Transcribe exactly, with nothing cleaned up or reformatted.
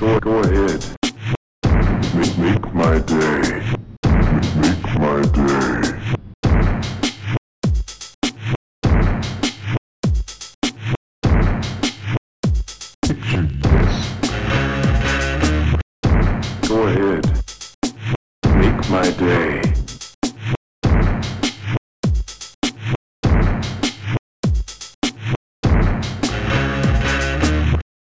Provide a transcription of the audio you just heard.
Go, go ahead. Make, make my day. Make my day. Picture this. Go ahead. Make my day.